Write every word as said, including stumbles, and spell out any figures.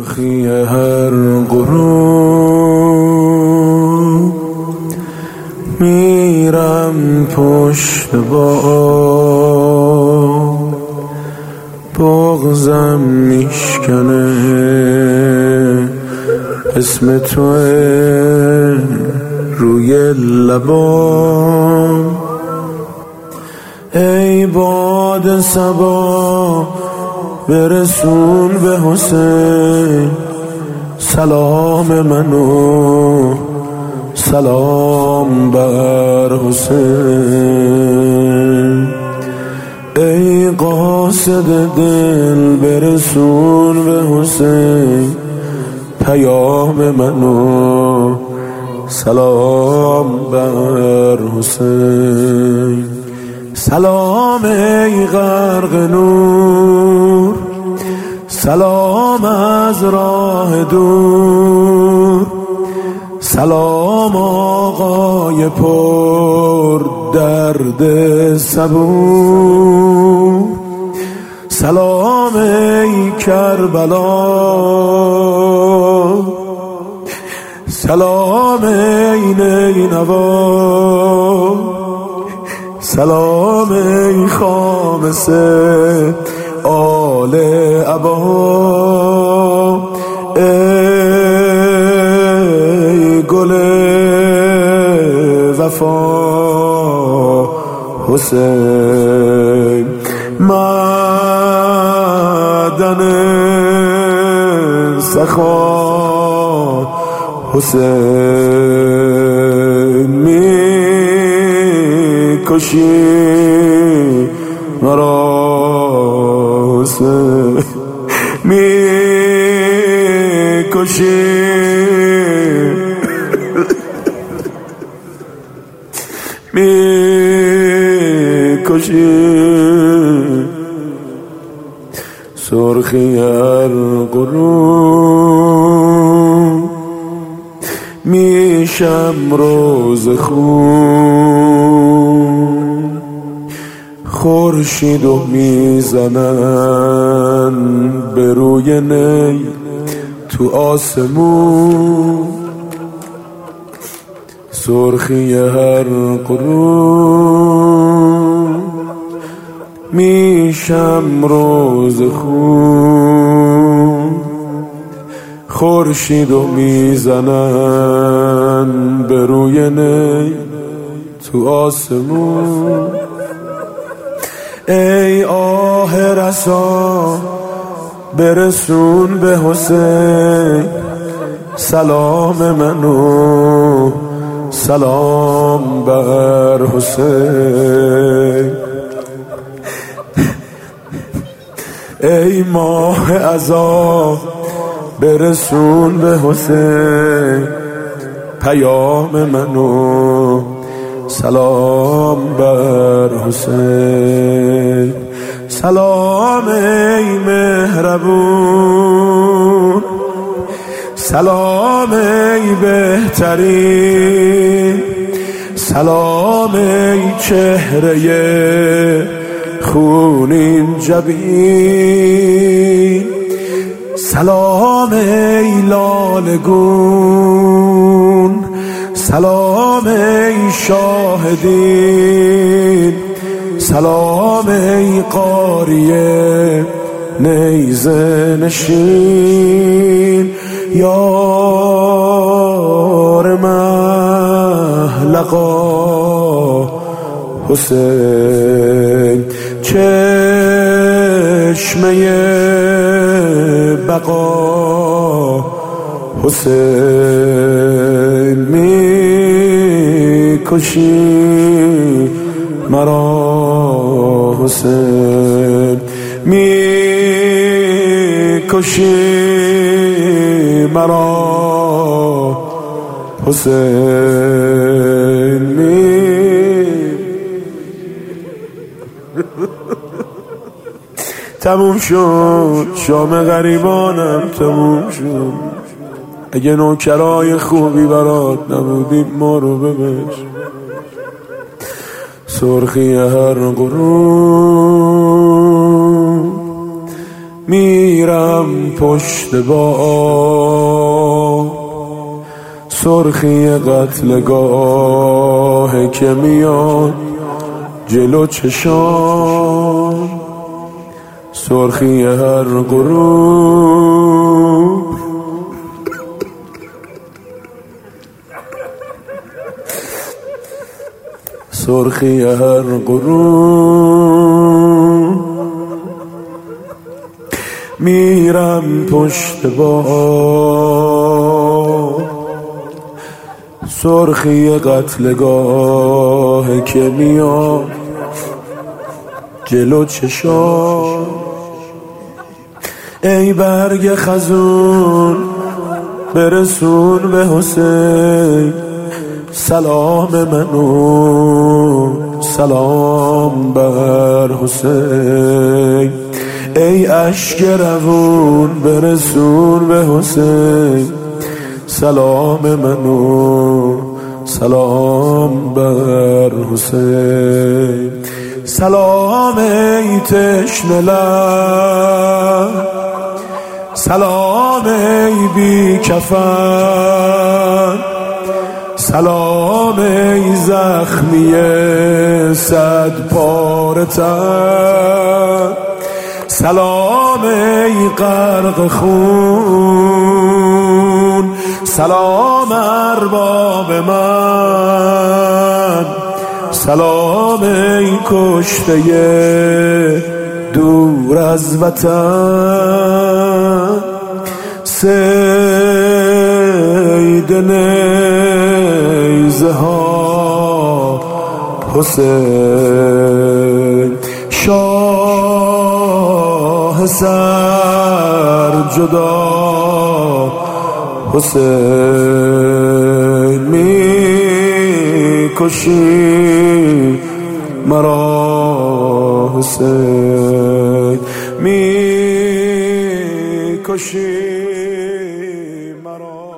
سرخی هر غروب میرم پشت بام، بغضم میشکنه اسم توه روی لبام. ای باد صبا برسون به حسین سلام منو، سلام بر حسین. ای قاصد دل برسون به حسین پیام منو، سلام بر حسین. سلام ای غرق نور، سلام از راه دور، سلام آقای پر درد صبور. سلام ای کربلا، سلام ای نینوا، سلام ای خامسه آل عبا. ای گل وفا حسین، معدن سخا حسین. می کشی مرا حسین، می کشی می کشی. سرخی هر غروب میشم روز خون، خورشید و میزنن به روی نی تو آسمون. سرخی هر غروب میشم روز خون، خورشید و میزنن به روی نی تو آسمون. ای آه رسا برسون به حسین سلام منو، سلام بر حسین. ای ماه عزا برسون به حسین پیام منو، سلام بر حسین. سلام ای مهربون، سلام ای بهترین، سلام ای چهره خونین جبین. سلام ای لالگون، سلام ای شاهدین، سلام ای قاریه نیزه نشین. یار محلقا حسین، چشمه بقا حسین. می کشی مرا حسین، می کشی مرا حسین. می تموم شد شام غریبانم، تموم شد. اگه نوکرای خوبی برات نبودیم ما رو ببش. سرخی هر غروب میرم پشت با سرخی قتلگاه که میاد جلو چشام، سرخی هر غروب سرخی هر غروب میرم پشت با سرخی قتلگاه که میاد جلو چشام. ای برگ خزون برسون به حسین سلام منو، سلام بر حسین. ای اشک روون برسون به حسین سلام منو، سلام بر حسین. سلام ای تشنه لب، سلام ای بی کفن، سلام ای زخمی صد پاره تن، سلام ای غرق خون، سلام ارباب من، سلام ای کشته دور از وطن. صید نیزه ها حسین، شاه سر جدا حسین. می کشی مرا حسین، می کشی مرا.